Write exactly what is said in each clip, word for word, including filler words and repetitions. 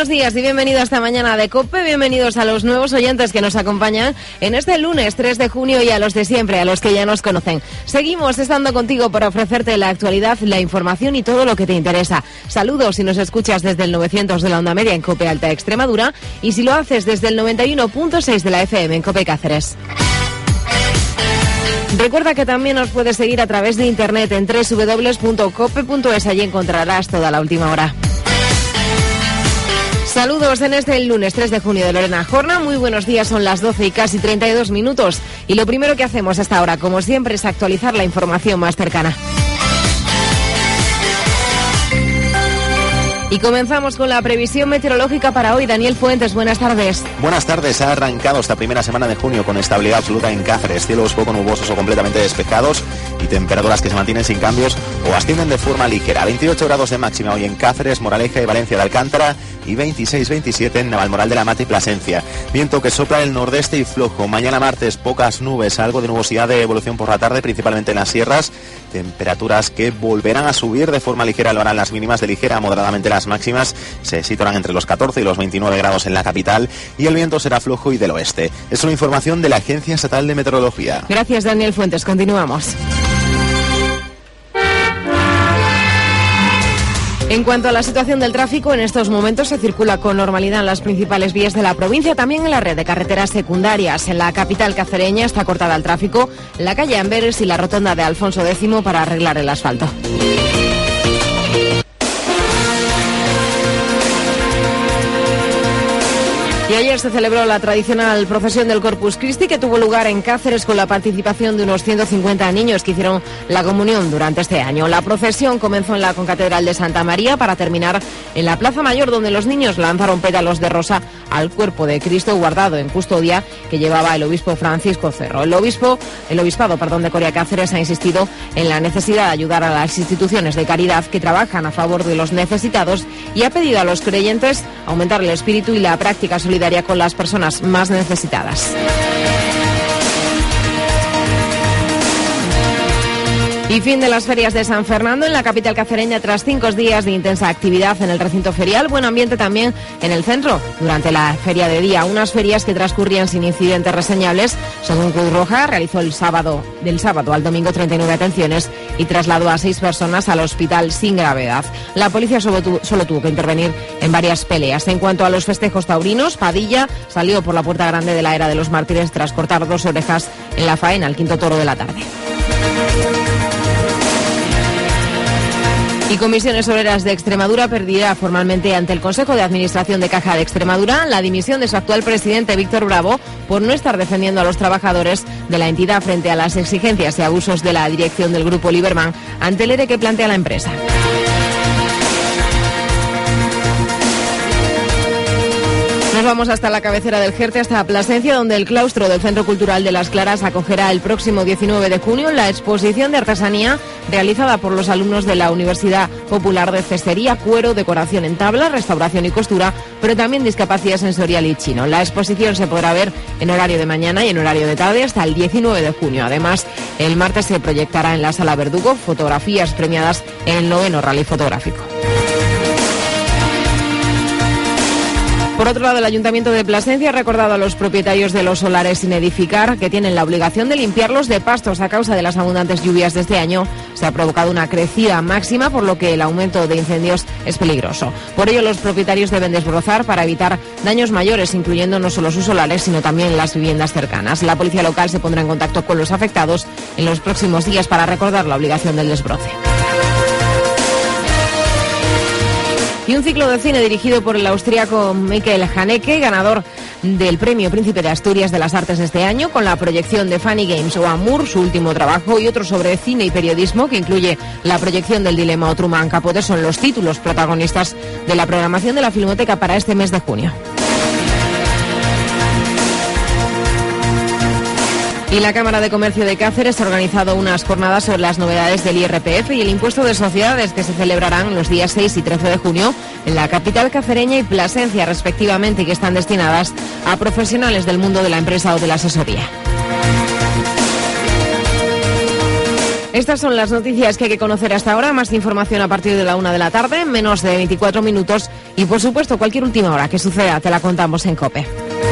buenos días y bienvenidos a esta mañana de COPE. Bienvenidos a los nuevos oyentes que nos acompañan en este lunes tres de junio y a los de siempre, a los que ya nos conocen. Seguimos estando contigo para ofrecerte la actualidad, la información y todo lo que te interesa. Saludos si nos escuchas desde el novecientos de la onda media en COPE Alta Extremadura y si lo haces desde el noventa y uno punto seis de la F M en COPE Cáceres. Recuerda que también nos puedes seguir a través de internet en doble u doble u doble u punto cope punto es. Allí encontrarás toda la última hora. Saludos en este lunes tres de junio de Lorena Jorna. Muy buenos días, son las doce y casi treinta y dos minutos. Y lo primero que hacemos hasta ahora, como siempre, es actualizar la información más cercana. Y comenzamos con la previsión meteorológica para hoy. Daniel Fuentes, buenas tardes. Buenas tardes. Ha arrancado esta primera semana de junio con estabilidad absoluta en Cáceres. Cielos poco nubosos o completamente despejados y temperaturas que se mantienen sin cambios o ascienden de forma ligera. veintiocho grados de máxima hoy en Cáceres, Moraleja y Valencia de Alcántara y veintiséis veintisiete en Navalmoral de la Mata y Plasencia. Viento que sopla el nordeste y flojo. Mañana martes pocas nubes, algo de nubosidad de evolución por la tarde, principalmente en las sierras. Temperaturas que volverán a subir de forma ligera, lo harán las mínimas, de ligera a moderadamente las máximas. Se situarán entre los catorce y los veintinueve grados en la capital y el viento será flojo y del oeste. Es una información de la Agencia Estatal de Meteorología. Gracias, Daniel Fuentes. Continuamos. En cuanto a la situación del tráfico, en estos momentos se circula con normalidad en las principales vías de la provincia, también en la red de carreteras secundarias. En la capital cacereña está cortada el tráfico, la calle Amberes y la rotonda de Alfonso X para arreglar el asfalto. Y ayer se celebró la tradicional procesión del Corpus Christi, que tuvo lugar en Cáceres con la participación de unos ciento cincuenta niños que hicieron la comunión durante este año. La procesión comenzó en la concatedral de Santa María para terminar en la Plaza Mayor, donde los niños lanzaron pétalos de rosa al cuerpo de Cristo guardado en custodia que llevaba el obispo Francisco Cerro. El obispo, el obispado, perdón, de Coria Cáceres ha insistido en la necesidad de ayudar a las instituciones de caridad que trabajan a favor de los necesitados y ha pedido a los creyentes aumentar el espíritu y la práctica solidaria con las personas más necesitadas. Y fin de las ferias de San Fernando en la capital cacereña tras cinco días de intensa actividad en el recinto ferial. Buen ambiente también en el centro durante la feria de día. Unas ferias que transcurrían sin incidentes reseñables. Según Cruz Roja, realizó el sábado, del sábado al domingo treinta y nueve atenciones y trasladó a seis personas al hospital sin gravedad. La policía solo, tu, solo tuvo que intervenir en varias peleas. En cuanto a los festejos taurinos, Padilla salió por la puerta grande de la Era de los Mártires tras cortar dos orejas en la faena al quinto toro de la tarde. Y Comisiones Obreras de Extremadura pedirá formalmente ante el Consejo de Administración de Caja de Extremadura la dimisión de su actual presidente Víctor Bravo por no estar defendiendo a los trabajadores de la entidad frente a las exigencias y abusos de la dirección del Grupo Liberman ante el ERE que plantea la empresa. Nos vamos hasta la cabecera del Jerte, hasta Plasencia, donde el claustro del Centro Cultural de Las Claras acogerá el próximo diecinueve de junio la exposición de artesanía realizada por los alumnos de la Universidad Popular de Cestería, cuero, decoración en tabla, restauración y costura, pero también discapacidad sensorial y chino. La exposición se podrá ver en horario de mañana y en horario de tarde hasta el diecinueve de junio. Además, el martes se proyectará en la Sala Verdugo fotografías premiadas en el noveno Rally Fotográfico. Por otro lado, el Ayuntamiento de Plasencia ha recordado a los propietarios de los solares sin edificar que tienen la obligación de limpiarlos de pastos. A causa de las abundantes lluvias de este año se ha provocado una crecida máxima, por lo que el aumento de incendios es peligroso. Por ello, los propietarios deben desbrozar para evitar daños mayores, incluyendo no solo sus solares, sino también las viviendas cercanas. La policía local se pondrá en contacto con los afectados en los próximos días para recordar la obligación del desbroce. Y un ciclo de cine dirigido por el austríaco Michael Haneke, ganador del Premio Príncipe de Asturias de las Artes este año, con la proyección de Funny Games o Amour, su último trabajo, y otro sobre cine y periodismo, que incluye la proyección del Dilema o Truman Capote, son los títulos protagonistas de la programación de la Filmoteca para este mes de junio. Y la Cámara de Comercio de Cáceres ha organizado unas jornadas sobre las novedades del I R P F y el impuesto de sociedades que se celebrarán los días seis y trece de junio en la capital cacereña y Plasencia respectivamente, y que están destinadas a profesionales del mundo de la empresa o de la asesoría. Estas son las noticias que hay que conocer hasta ahora. Más información a partir de la una de la tarde, menos de veinticuatro minutos. Y por supuesto, cualquier última hora que suceda te la contamos en COPE.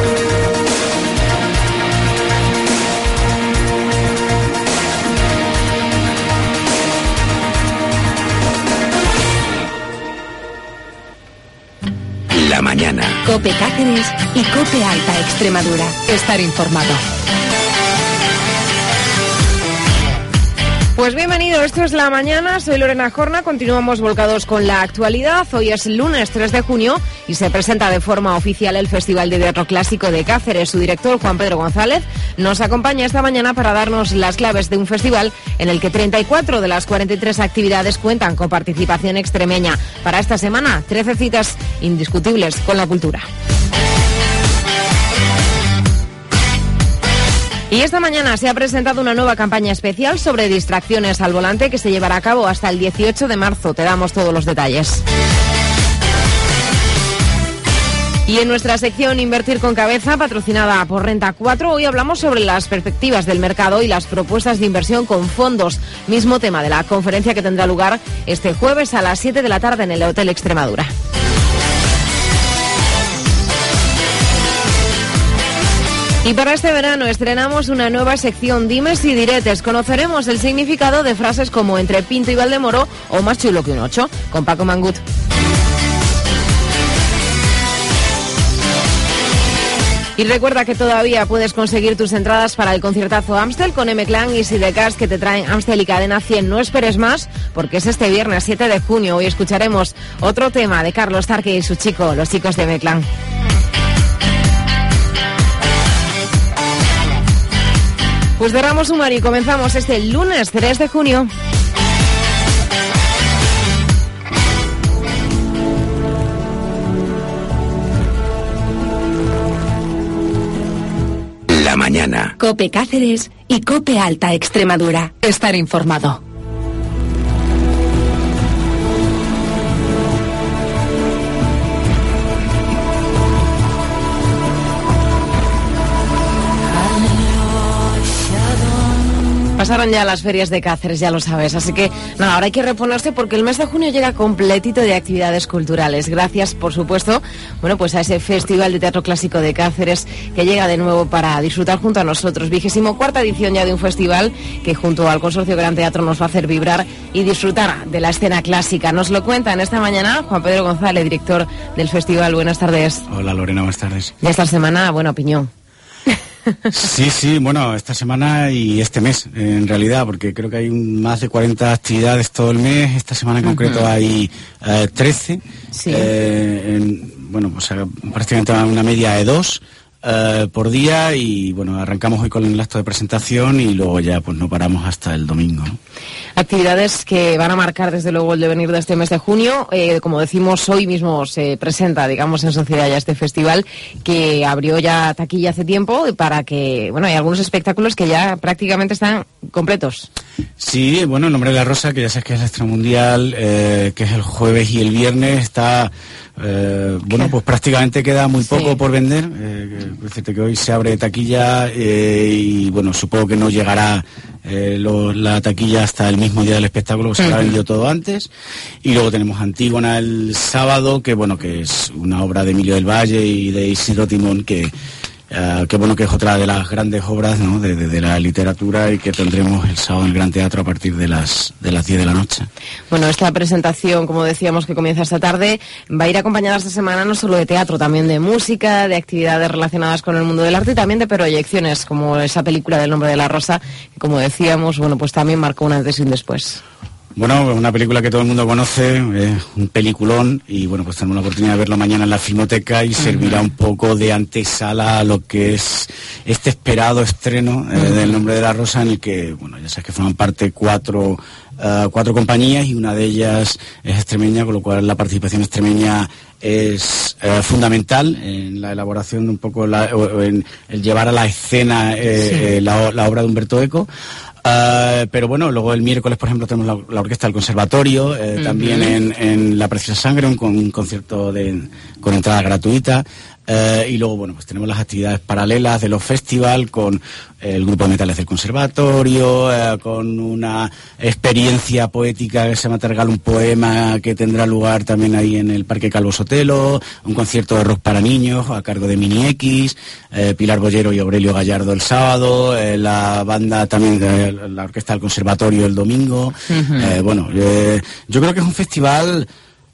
La mañana. COPE Cáceres y COPE Alta Extremadura. Estar informado. Pues bienvenido, esto es La Mañana, soy Lorena Jorna, continuamos volcados con la actualidad. Hoy es lunes tres de junio y se presenta de forma oficial el Festival de Teatro Clásico de Cáceres. Su director, Juan Pedro González, nos acompaña esta mañana para darnos las claves de un festival en el que treinta y cuatro de las cuarenta y tres actividades cuentan con participación extremeña. Para esta semana, trece citas indiscutibles con la cultura. Y esta mañana se ha presentado una nueva campaña especial sobre distracciones al volante que se llevará a cabo hasta el dieciocho de marzo. Te damos todos los detalles. Y en nuestra sección Invertir con Cabeza, patrocinada por Renta cuatro, hoy hablamos sobre las perspectivas del mercado y las propuestas de inversión con fondos. Mismo tema de la conferencia que tendrá lugar este jueves a las siete de la tarde en el Hotel Extremadura. Y para este verano estrenamos una nueva sección Dimes y Diretes. Conoceremos el significado de frases como entre Pinto y Valdemoro o más chulo que un ocho, con Paco Mangut. Y recuerda que todavía puedes conseguir tus entradas para el conciertazo Amstel con M-Clan y Sidecars que te traen Amstel y Cadena cien. No esperes más porque es este viernes siete de junio. Hoy escucharemos otro tema de Carlos Tarque y su chico, los chicos de M-Clan. Pues cerramos sumario y comenzamos este lunes tres de junio. La mañana. COPE Cáceres y COPE Alta Extremadura. Estar informado. Pasaron ya las ferias de Cáceres, ya lo sabes, así que nada, ahora hay que reponerse porque el mes de junio llega completito de actividades culturales. Gracias, por supuesto, bueno, pues a ese Festival de Teatro Clásico de Cáceres que llega de nuevo para disfrutar junto a nosotros. Vigésimo cuarta edición ya de un festival que junto al Consorcio Gran Teatro nos va a hacer vibrar y disfrutar de la escena clásica. Nos lo cuenta en esta mañana Juan Pedro González, director del festival. Buenas tardes. Hola Lorena, buenas tardes. Ya esta semana, buena opinión. Sí, sí, bueno, esta semana y este mes, en realidad, porque creo que hay un, más de cuarenta actividades todo el mes. Esta semana en concreto uh-huh. hay eh, trece. Sí. Eh, en, bueno, pues prácticamente una media de dos eh, por día y, bueno, arrancamos hoy con el acto de presentación y luego ya pues no paramos hasta el domingo, ¿no? Actividades que van a marcar desde luego el devenir de este mes de junio. Eh, como decimos, hoy mismo se presenta, digamos, en sociedad ya este festival que abrió ya taquilla hace tiempo para que, bueno, hay algunos espectáculos que ya prácticamente están completos. Sí, bueno, El Nombre de la Rosa, que ya sabes que es el estreno mundial, eh, que es el jueves y el viernes, está... Eh, bueno, pues prácticamente queda muy poco sí. por vender. Eh, decirte que hoy se abre taquilla eh, y bueno, supongo que no llegará eh, lo, la taquilla hasta el mismo día del espectáculo, se habrá vendido todo antes. Y luego tenemos Antígona el sábado, que bueno, que es una obra de Emilio del Valle y de Isidro Timón, que Uh, que bueno, que es otra de las grandes obras, ¿no?, de, de, de la literatura y que tendremos el sábado en el Gran Teatro a partir de las de las diez de la noche. Bueno, esta presentación, como decíamos, que comienza esta tarde, va a ir acompañada esta semana no solo de teatro, también de música, de actividades relacionadas con el mundo del arte y también de proyecciones, como esa película del Nombre de la Rosa, que como decíamos, bueno, pues también marcó un antes y un después. Bueno, una película que todo el mundo conoce, es un peliculón y bueno, pues tenemos la oportunidad de verlo mañana en la Filmoteca y uh-huh. servirá un poco de antesala a lo que es este esperado estreno uh-huh. eh, del Nombre de la Rosa, en el que, bueno, ya sabes que forman parte cuatro, uh, cuatro compañías y una de ellas es extremeña, con lo cual la participación extremeña es eh, fundamental en la elaboración de un poco, la, o, en el llevar a la escena eh, sí. eh, la, la obra de Humberto Eco. Uh, pero bueno, luego el miércoles, por ejemplo, tenemos la, la orquesta del Conservatorio, eh, uh-huh. también en, en La Preciosa Sangre, un, un concierto de, con entrada gratuita. Eh, y luego, bueno, pues tenemos las actividades paralelas de los festivals con el grupo de metales del conservatorio, eh, con una experiencia poética que se llama Tergal, un poema que tendrá lugar también ahí en el Parque Calvo Sotelo, un concierto de rock para niños a cargo de Mini X, eh, Pilar Bollero y Aurelio Gallardo el sábado, eh, la banda también, eh, la orquesta del conservatorio el domingo. Uh-huh. eh, bueno, eh, yo creo que es un festival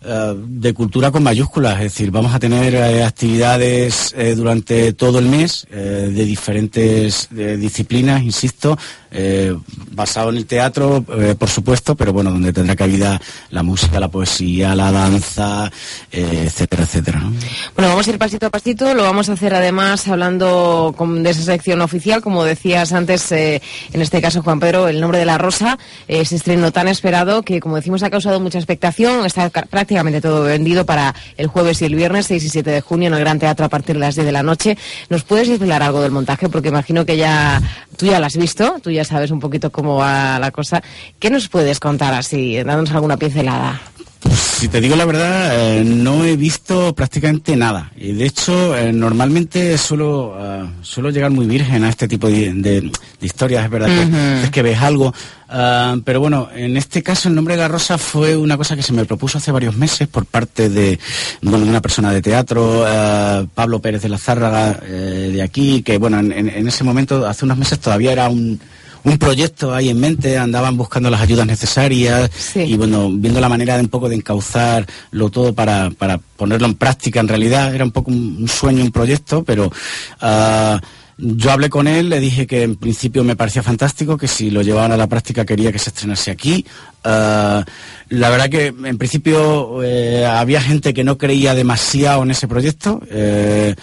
de cultura con mayúsculas, es decir, vamos a tener eh, actividades eh, durante todo el mes eh, de diferentes de disciplinas, insisto, eh, basado en el teatro, eh, por supuesto, pero bueno, donde tendrá cabida la música, la poesía, la danza, eh, etcétera, etcétera, ¿no? Bueno, vamos a ir pasito a pasito, lo vamos a hacer además hablando con, de esa sección oficial, como decías antes, eh, en este caso, Juan Pedro, El nombre de la rosa, eh, ese estreno tan esperado que, como decimos, ha causado mucha expectación, está prácticamente prácticamente todo vendido para el jueves y el viernes, seis y siete de junio, en el Gran Teatro a partir de las diez de la noche. ¿Nos puedes explicar algo del montaje? Porque imagino que ya tú ya lo has visto, tú ya sabes un poquito cómo va la cosa. ¿Qué nos puedes contar así, dándonos alguna pincelada? Pues, si te digo la verdad, eh, no he visto prácticamente nada. Y de hecho, eh, normalmente suelo, uh, suelo llegar muy virgen a este tipo de, de, de historias. Es verdad uh-huh. que es que ves algo. Uh, pero bueno, en este caso El nombre de la rosa fue una cosa que se me propuso hace varios meses por parte de, bueno, de una persona de teatro, uh, Pablo Pérez de la Zárraga, eh, de aquí, que bueno, en, en ese momento, hace unos meses todavía era un... un proyecto ahí en mente, andaban buscando las ayudas necesarias sí. y bueno, viendo la manera de un poco de encauzarlo todo para, para ponerlo en práctica. En realidad era un poco un, un sueño, un proyecto, pero uh, yo hablé con él, le dije que en principio me parecía fantástico, que si lo llevaban a la práctica quería que se estrenase aquí. Uh, la verdad que en principio eh, había gente que no creía demasiado en ese proyecto. Eh,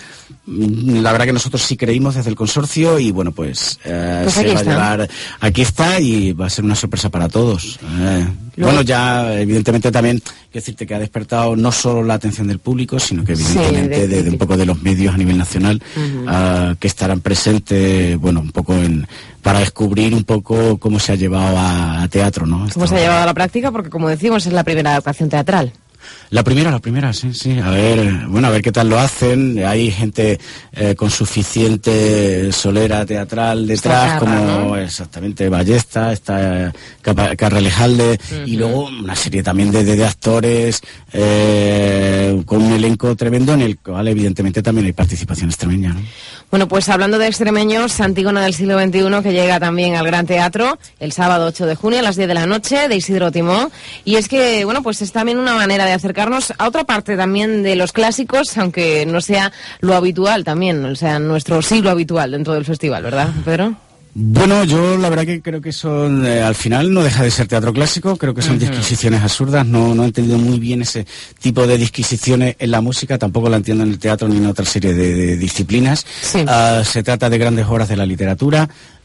la verdad que nosotros sí creímos desde el consorcio y bueno, pues, eh, pues se va está. a llevar, aquí está y va a ser una sorpresa para todos. Eh, bueno, ya evidentemente también quiero decirte que ha despertado no solo la atención del público, sino que evidentemente sí, de, de, de un poco de los medios a nivel nacional uh-huh. uh, que estarán presentes, bueno, un poco en para descubrir un poco cómo se ha llevado a, a teatro, ¿no? Cómo se ha llevado a la práctica, porque como decimos es la primera adaptación teatral. La primera, la primera, sí, sí. A ver, bueno, a ver qué tal lo hacen. Hay gente eh, con suficiente solera teatral detrás, Carra, como ¿no? exactamente Ballesta, está Carralejalde, uh-huh. y luego una serie también de, de, de actores eh, con un elenco tremendo en el cual evidentemente también hay participación extremeña, ¿no? Bueno, pues hablando de extremeños, Antígona del siglo veintiuno, que llega también al Gran Teatro el sábado ocho de junio a las diez de la noche, de Isidro Timó. Y es que, bueno, pues es también una manera de acercarnos a otra parte también de los clásicos, aunque no sea lo habitual también, o sea, nuestro siglo habitual dentro del festival, ¿verdad, Pedro? Bueno, yo la verdad que creo que son, eh, al final no deja de ser teatro clásico, creo que son uh-huh. disquisiciones absurdas, no, no he entendido muy bien ese tipo de disquisiciones en la música, tampoco la entiendo en el teatro ni en otra serie de, de disciplinas. Sí. Uh, se trata de grandes obras de la literatura,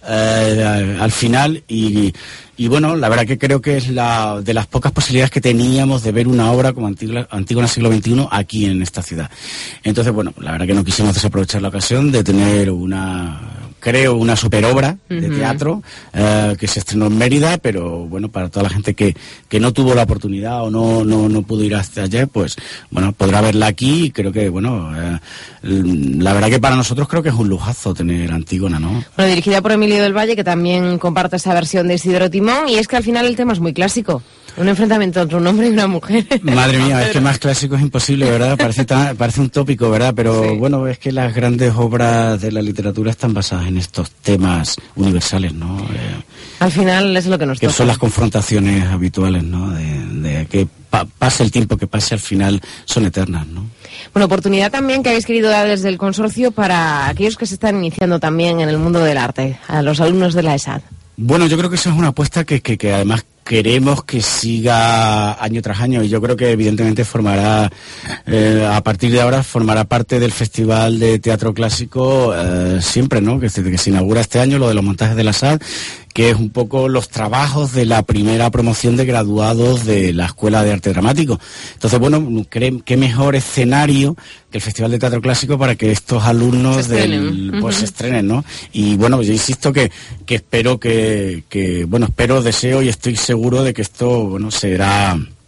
uh, al final, y, y bueno, la verdad que creo que es la de las pocas posibilidades que teníamos de ver una obra como Antígona, Antígona siglo veintiuno aquí en esta ciudad. Entonces, bueno, la verdad que no quisimos desaprovechar la ocasión de tener una... creo una superobra uh-huh. de teatro eh, que se estrenó en Mérida, pero bueno, para toda la gente que, que no tuvo la oportunidad o no, no, no pudo ir hasta allá, pues bueno, podrá verla aquí y creo que, bueno, eh, la verdad que para nosotros creo que es un lujazo tener Antígona, ¿no? Bueno, dirigida por Emilio del Valle, que también comparte esa versión de Isidro Timón, y es que al final el tema es muy clásico. Un enfrentamiento entre un hombre y una mujer. Madre mía, es que más clásico es imposible, ¿verdad? Parece, tan, parece un tópico, ¿verdad? Pero sí. bueno, es que las grandes obras de la literatura están basadas en estos temas universales, ¿no? Eh, Al final es lo que nos que toca. Son las confrontaciones habituales, ¿no? De, de que pa, pase el tiempo que pase, al final son eternas, ¿no? Bueno, oportunidad también que habéis querido dar desde el consorcio para aquellos que se están iniciando también en el mundo del arte, a los alumnos de la ESAD. Bueno, yo creo que eso es una apuesta que, que, que además queremos que siga año tras año, y yo creo que evidentemente formará, eh, a partir de ahora, formará parte del Festival de Teatro Clásico eh, siempre, ¿no? Que, que se inaugura este año, lo de los montajes de la S A D, que es un poco los trabajos de la primera promoción de graduados de la Escuela de Arte Dramático. Entonces, bueno, qué mejor escenario que el Festival de Teatro Clásico para que estos alumnos se del, pues, uh-huh. se estrenen, ¿no? Y bueno, yo insisto que, que espero que, que, bueno, espero, deseo y estoy seguro de que esto, bueno, será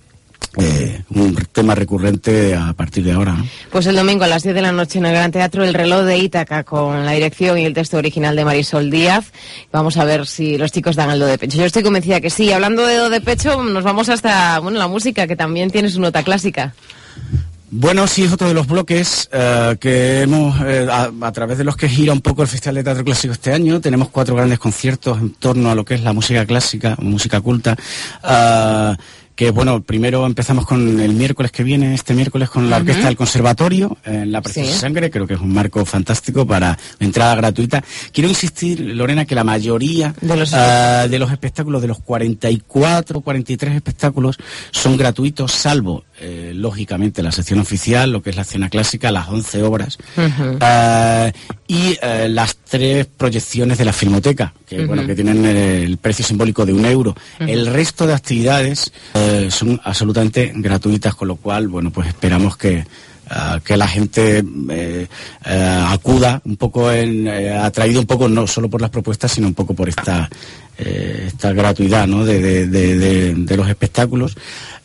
Eh, un tema recurrente a partir de ahora, ¿no? Pues el domingo a las diez de la noche en el Gran Teatro El reloj de Ítaca, con la dirección y el texto original de Marisol Díaz. Vamos a ver si los chicos dan el do de pecho. Yo estoy convencida que sí. Hablando de do de pecho, nos vamos hasta, bueno, la música, que también tiene su nota clásica. Bueno, sí, es otro de los bloques uh, que hemos, eh, a, a través de los que gira un poco el Festival de Teatro Clásico este año. Tenemos cuatro grandes conciertos en torno a lo que es la música clásica, música culta. Uh, que bueno, primero empezamos con el miércoles que viene, este miércoles, con la Orquesta uh-huh. del Conservatorio, en La Preciosa sí. Sangre. Creo que es un marco fantástico para entrada gratuita. Quiero insistir, Lorena, que la mayoría de los, uh, de los espectáculos, de los cuarenta y cuatro, cuarenta y tres espectáculos, son gratuitos, salvo, eh, lógicamente, la sección oficial, lo que es la escena clásica, las once obras, uh-huh. uh, y uh, las tres proyecciones de la Filmoteca, que uh-huh. bueno, que tienen eh, el precio simbólico de un euro. Uh-huh. El resto de actividades eh, son absolutamente gratuitas, con lo cual, bueno, pues esperamos que Uh, que la gente eh, uh, acuda un poco, en, eh, atraído un poco no solo por las propuestas, sino un poco por esta eh, esta gratuidad, ¿no? de, de, de, de, de los espectáculos.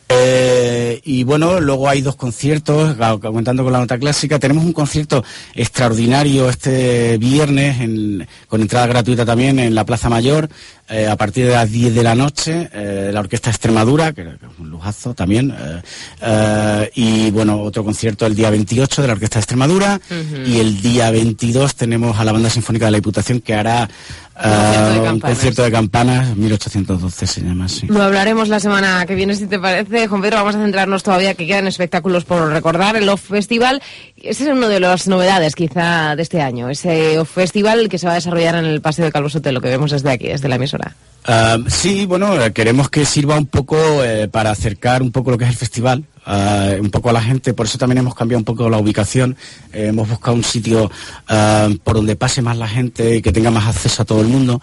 Eh, y bueno, luego hay dos conciertos, contando con la nota clásica. Tenemos un concierto extraordinario este viernes, en, con entrada gratuita también, en la Plaza Mayor, eh, a partir de las diez de la noche, eh, la Orquesta Extremadura, que, que es un lujazo también, eh, eh, y bueno, otro concierto el día veintiocho de la Orquesta Extremadura, uh-huh. y el día veintidós tenemos a la Banda Sinfónica de la Diputación, que hará Uh, un concierto de campanas, mil ochocientos doce se llama así. Lo hablaremos la semana que viene, si te parece, Juan Pedro. Vamos a centrarnos todavía, que quedan espectáculos por recordar. El Off Festival, ese es uno de las novedades quizá de este año, ese Off Festival que se va a desarrollar en el Paseo de Calvo Sotelo, que vemos desde aquí, desde la emisora. Uh, sí, bueno, queremos que sirva un poco eh, para acercar un poco lo que es el festival, uh, un poco a la gente. Por eso también hemos cambiado un poco la ubicación. Eh, hemos buscado un sitio uh, por donde pase más la gente y que tenga más acceso a todo el mundo.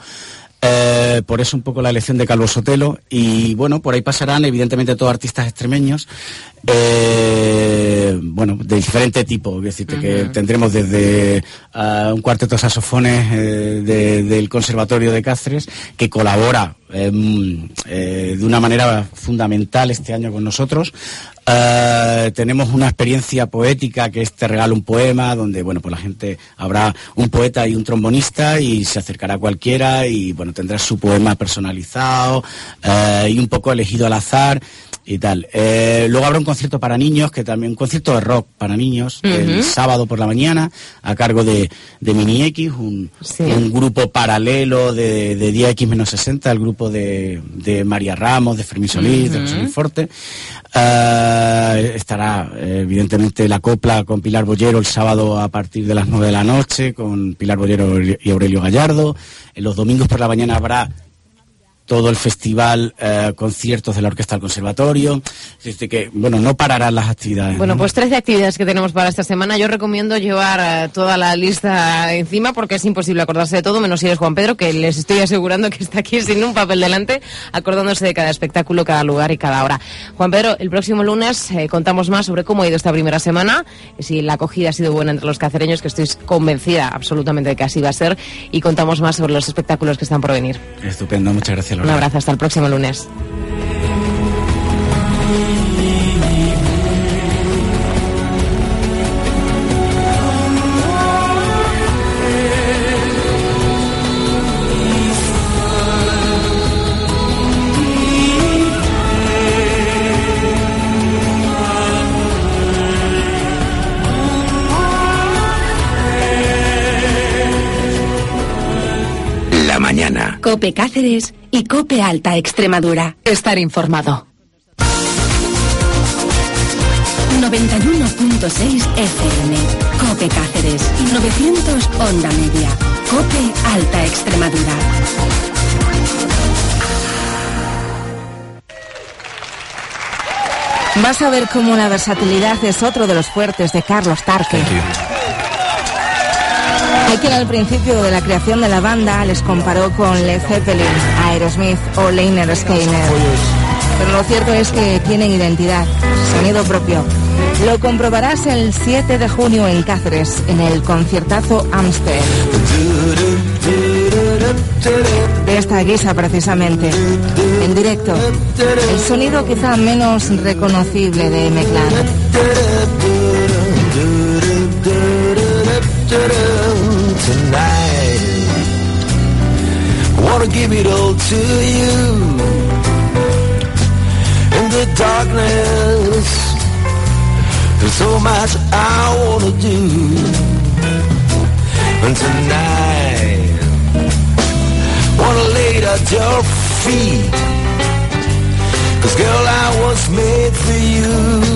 Eh, por eso un poco la elección de Calvo Sotelo. Y bueno, por ahí pasarán evidentemente todos artistas extremeños, eh, bueno, de diferente tipo. Es decir, uh-huh. que tendremos desde uh, un cuarteto de saxofones eh, de, del Conservatorio de Cáceres, que colabora eh, eh, de una manera fundamental este año con nosotros. Uh, tenemos una experiencia poética, que es Te regalo un poema, donde bueno, pues la gente, habrá un poeta y un trombonista, y se acercará a cualquiera y bueno, tendrá su poema personalizado uh, y un poco elegido al azar y tal. Eh, luego habrá un concierto para niños, que también un concierto de rock para niños, uh-huh. el sábado por la mañana, a cargo de, de Mini X, un, sí. un grupo paralelo de, de Día X menos sesenta, el grupo de, de María Ramos, de Fermín Solís, uh-huh. de José Luis Forte. Uh, estará eh, evidentemente la copla con Pilar Bollero el sábado a partir de las nueve de la noche, con Pilar Bollero y Aurelio Gallardo. En los domingos por la mañana habrá todo el festival, eh, conciertos de la Orquesta del Conservatorio. Desde que, bueno, no pararán las actividades. Bueno, ¿no? Pues trece actividades que tenemos para esta semana. Yo recomiendo llevar eh, toda la lista encima, porque es imposible acordarse de todo, menos si eres Juan Pedro, que les estoy asegurando que está aquí sin un papel delante, acordándose de cada espectáculo, cada lugar y cada hora. Juan Pedro, el próximo lunes eh, contamos más sobre cómo ha ido esta primera semana, si la acogida ha sido buena entre los cacereños, que estoy convencida absolutamente de que así va a ser, y contamos más sobre los espectáculos que están por venir. Estupendo, muchas gracias. Un abrazo, hasta el próximo lunes. La mañana. COPE Cáceres y COPE Alta Extremadura. Estar informado. noventa y uno punto seis F M. COPE Cáceres. novecientos Onda Media. COPE Alta Extremadura. Vas a ver cómo la versatilidad es otro de los fuertes de Carlos Tarque. Hay quien al principio de la creación de la banda les comparó con Led Zeppelin, Aerosmith o Lynyrd Skynyrd. Pero lo cierto es que tienen identidad, sonido propio. Lo comprobarás el siete de junio en Cáceres, en el conciertazo Amstel. The esta guisa precisamente, en directo. El sonido quizá menos reconocible de M-Clan. I wanna give it all to you. In the darkness, there's so much I wanna do. And tonight, wanna lay it at your feet. 'Cause girl, I was made for you.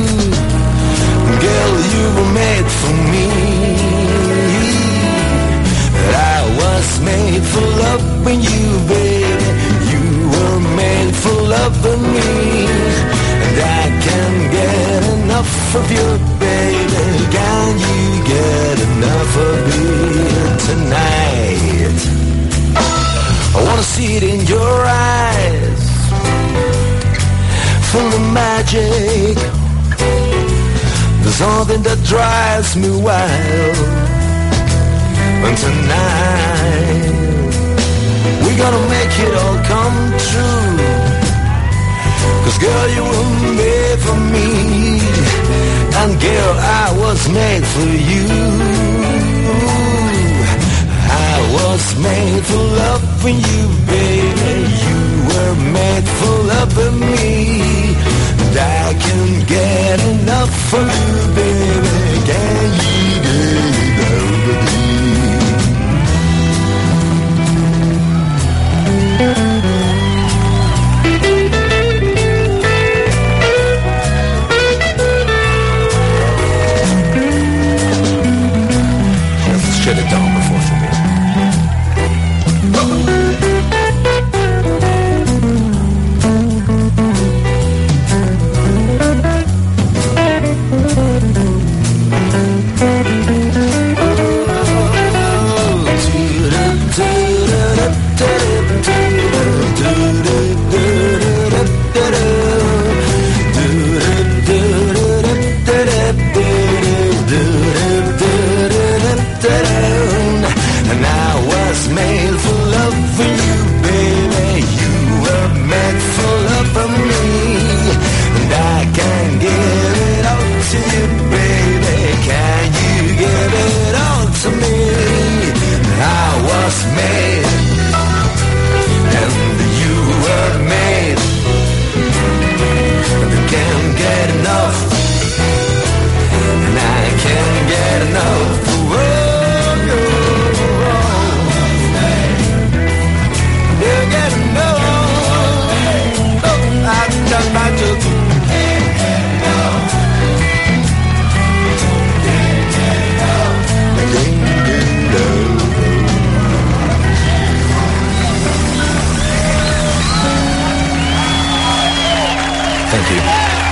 Girl, you were made for me. I was made for loving you, baby. You were made for loving me. And I can't get enough of you, baby. Can you get enough of me tonight? I wanna see it in your eyes. Feel the magic. There's something that drives me wild. And tonight, we're gonna make it all come true. 'Cause girl, you were made for me. And girl, I was made for you. I was made for loving you, baby. You were made for loving me. And I can't get enough of you, baby. Can you get enough of me? Shut it down before for me. And I was made for loving you, baby. You were meant for loving me. And I can give it all to you, baby. Can you give it all to me? I was made, and you were made. And I can't get enough. And I can't get enough. Thank you.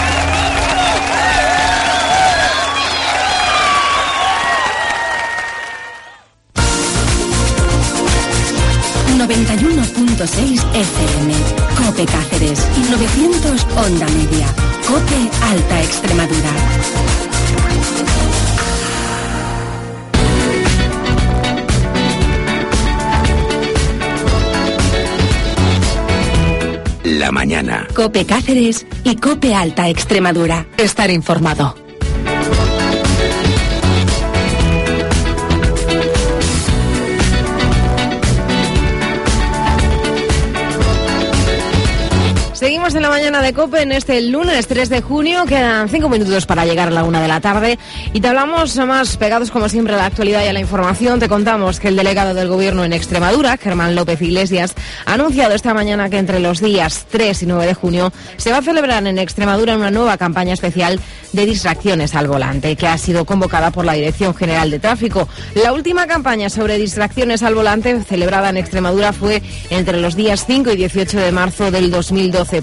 noventa y uno punto seis F M, COPE Cáceres, y novecientos Onda Media, COPE Alta Extremadura. La mañana. COPE Cáceres y COPE Alta Extremadura. Estar informado. Seguimos en la mañana de COPE en este lunes tres de junio. Quedan cinco minutos para llegar a la una de la tarde y te hablamos más pegados como siempre a la actualidad y a la información. Te contamos que el delegado del Gobierno en Extremadura, Germán López Iglesias, ha anunciado esta mañana que entre los días tres y nueve de junio se va a celebrar en Extremadura una nueva campaña especial de distracciones al volante, que ha sido convocada por la Dirección General de Tráfico. La última campaña sobre distracciones al volante celebrada en Extremadura fue entre los días cinco y dieciocho de marzo del dos mil doce. Por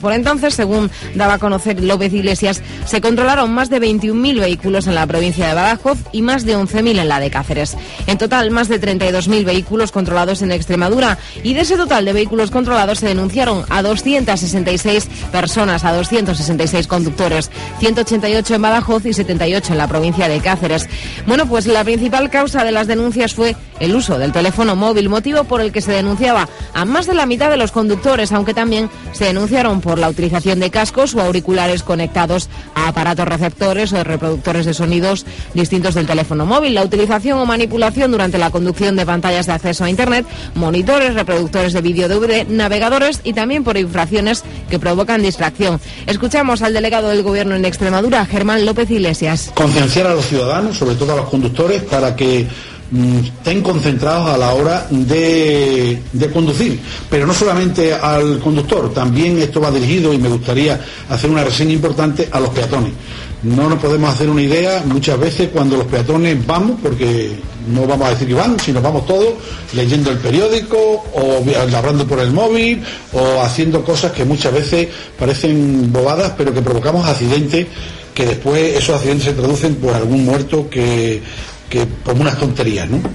Por entonces, según daba a conocer López Iglesias, se controlaron más de veintiún mil vehículos en la provincia de Badajoz y más de once mil en la de Cáceres. En total, más de treinta y dos mil vehículos controlados en Extremadura, y de ese total de vehículos controlados se denunciaron a doscientas sesenta y seis personas, a doscientos sesenta y seis conductores, ciento ochenta y ocho en Badajoz y setenta y ocho en la provincia de Cáceres. Bueno, pues la principal causa de las denuncias fue el uso del teléfono móvil, motivo por el que se denunciaba a más de la mitad de los conductores, aunque también se denunciaron por la utilización de cascos o auriculares conectados a aparatos receptores o reproductores de sonidos distintos del teléfono móvil, la utilización o manipulación durante la conducción de pantallas de acceso a Internet, monitores, reproductores de vídeo D V D, navegadores y también por infracciones que provocan distracción. Escuchamos al delegado del Gobierno en Extremadura, Germán López Iglesias. Concienciar a los ciudadanos, sobre todo a los conductores, para que mmm, estén concentrados a la hora de, de conducir. Pero no solamente al conductor, también esto va dirigido, y me gustaría hacer una reseña importante, a los peatones. No nos podemos hacer una idea muchas veces cuando los peatones vamos, porque no vamos a decir que van, sino vamos todos leyendo el periódico o hablando por el móvil o haciendo cosas que muchas veces parecen bobadas, pero que provocamos accidentes, que después esos accidentes se traducen por algún muerto que, que por unas tonterías, ¿no?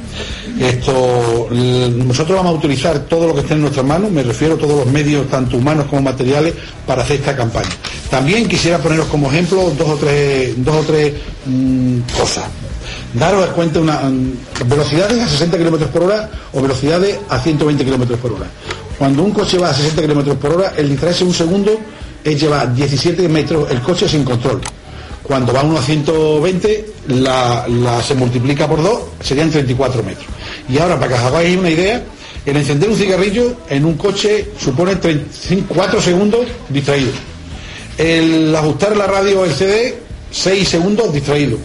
Esto, nosotros vamos a utilizar todo lo que esté en nuestras manos, me refiero a todos los medios, tanto humanos como materiales, para hacer esta campaña. También quisiera poneros como ejemplo dos o tres, dos o tres mmm, cosas. Daros cuenta una um, velocidades a sesenta kilómetros por hora o velocidades a ciento veinte kilómetros por hora. Cuando un coche va a sesenta kilómetros por hora, el distraerse un segundo es llevar diecisiete metros el coche sin control. Cuando va uno a ciento veinte, la, la, se multiplica por dos, serían treinta y cuatro metros. Y ahora, para que os hagáis una idea, el encender un cigarrillo en un coche supone cuatro segundos distraído. El ajustar la radio o el C D, seis segundos distraído.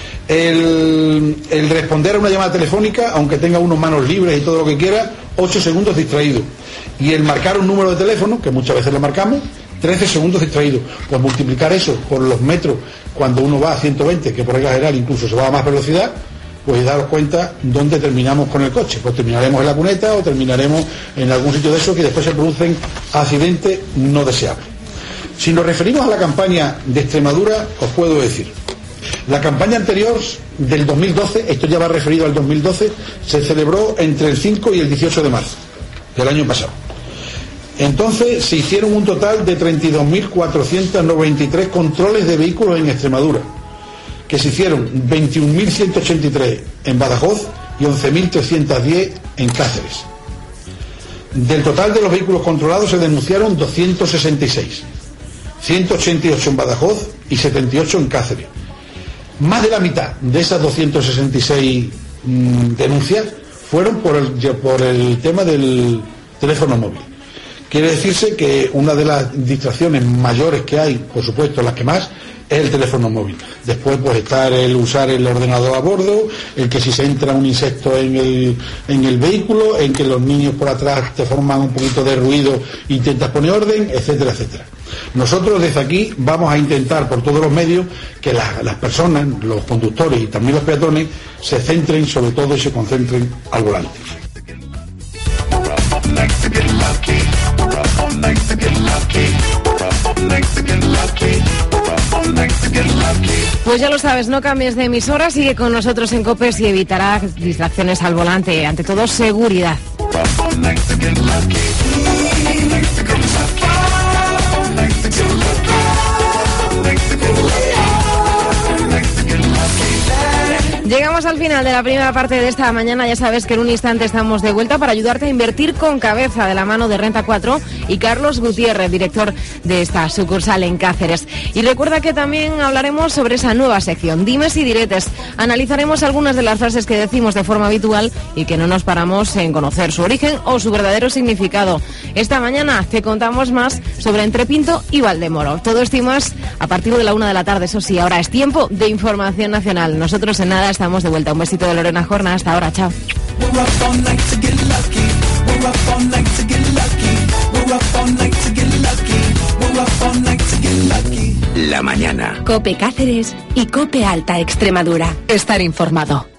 El, el responder a una llamada telefónica, aunque tenga unos manos libres y todo lo que quiera, ocho segundos distraído. Y el marcar un número de teléfono, que muchas veces lo marcamos, trece segundos distraído. Pues multiplicar eso por los metros cuando uno va a ciento veinte, que por regla general incluso se va a más velocidad, pues daros cuenta dónde terminamos con el coche. Pues terminaremos en la cuneta o terminaremos en algún sitio de eso, que después se producen accidentes no deseables. Si nos referimos a la campaña de Extremadura, os puedo decir, la campaña anterior del dos mil doce, esto ya va referido al dos mil doce, se celebró entre el cinco y el dieciocho de marzo del año pasado. Entonces se hicieron un total de treinta y dos mil cuatrocientos noventa y tres controles de vehículos en Extremadura, que se hicieron veintiún mil ciento ochenta y tres en Badajoz y once mil trescientos diez en Cáceres. Del total de los vehículos controlados se denunciaron doscientos sesenta y seis, ciento ochenta y ocho en Badajoz y setenta y ocho en Cáceres. Más de la mitad de esas doscientas sesenta y seis mmm, denuncias fueron por el, por el tema del teléfono móvil. Quiere decirse que una de las distracciones mayores que hay, por supuesto las que más, es el teléfono móvil. Después pues está el usar el ordenador a bordo, el que si se entra un insecto en el, en el vehículo, en que los niños por atrás te forman un poquito de ruido e intentas poner orden, etcétera, etcétera. Nosotros desde aquí vamos a intentar por todos los medios que la, las personas, los conductores y también los peatones se centren sobre todo y se concentren al volante. Pues ya lo sabes, no cambies de emisora, sigue con nosotros en COPE y evitará distracciones al volante. Ante todo, seguridad. Llegamos al final de la primera parte de esta mañana. Ya sabes que en un instante estamos de vuelta para ayudarte a invertir con cabeza, de la mano de Renta cuatro y Carlos Gutiérrez, director de esta sucursal en Cáceres. Y recuerda que también hablaremos sobre esa nueva sección, Dimes y Diretes. Analizaremos algunas de las frases que decimos de forma habitual y que no nos paramos en conocer su origen o su verdadero significado. Esta mañana te contamos más sobre Entrepinto y Valdemoro. Todo esto y más a partir de la una de la tarde. Eso sí, ahora es tiempo de información nacional. Nosotros en nada estamos de vuelta. Un besito de Lorena Jorna. Hasta ahora. Chao. La mañana. COPE Cáceres y COPE Alta Extremadura. Estar informado.